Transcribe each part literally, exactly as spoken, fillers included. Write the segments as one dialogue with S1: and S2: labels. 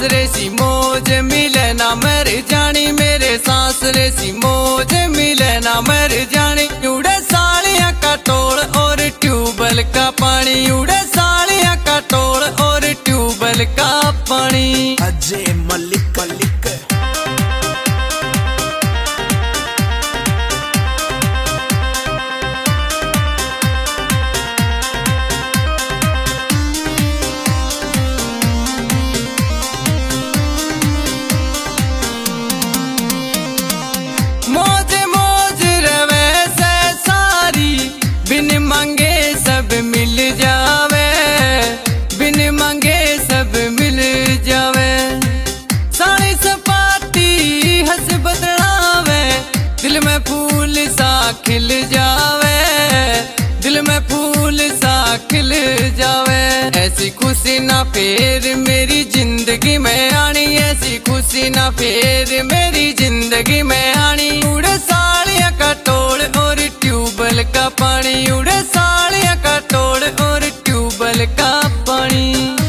S1: रे सी मौज मिले ना मर जानी, मेरे सांस रे सी मौज मिले ना मर जानी। उड़े सालियां का टोल और ट्यूबवेल का पानी, उड़े सालियां का टोल और ट्यूबवेल का पानी।
S2: अजय मलिक मलिक
S1: मौज मौज रवे से सारी, बिन मांगे सब मिल जावे, बिन मांगे सब मिल जावे। साड़ी सपाटी हंस बदलावे, दिल में फूल सा खिल जावे, दिल में फूल सा खिल जावे। ऐसी खुशी ना फिर मेरी जिंदगी में आनी, ऐसी खुशी ना फिर मेरी जिंदगी में आनी। उड़े सालियां का टोल और ट्यूबवेल का पानी, उड़े सालियां का टोल और ट्यूबवेल का पानी।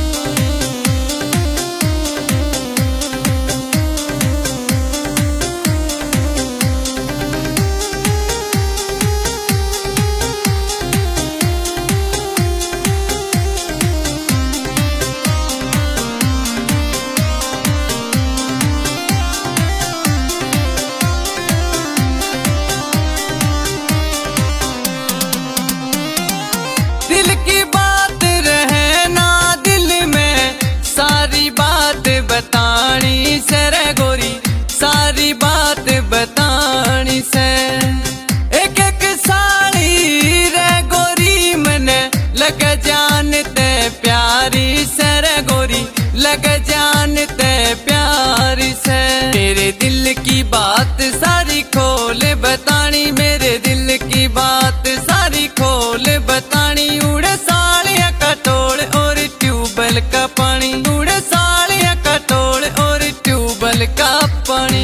S1: दिल की बात रहे ना दिल में, सारी बात बतानी से रे गोरी, सारी बात बतानी से। एक एक साली रे गोरी मने लग जानते प्यारी से रे गोरी, लग जानते प्यारी से। तेरे दिल की बात सारी खोल बतानी, मेरे दिल की बात सारी खोल बतानी। उड़े सालियां का टोल और ट्यूबवेल का पानी, उड़े सालियां का टोल और ट्यूबवेल का पानी।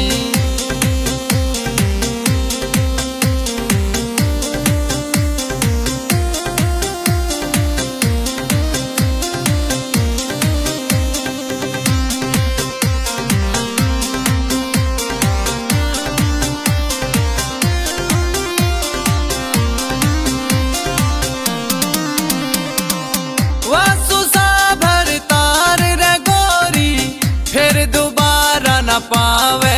S1: वासु सा भर तार रे गोरी, फिर दोबारा न पावे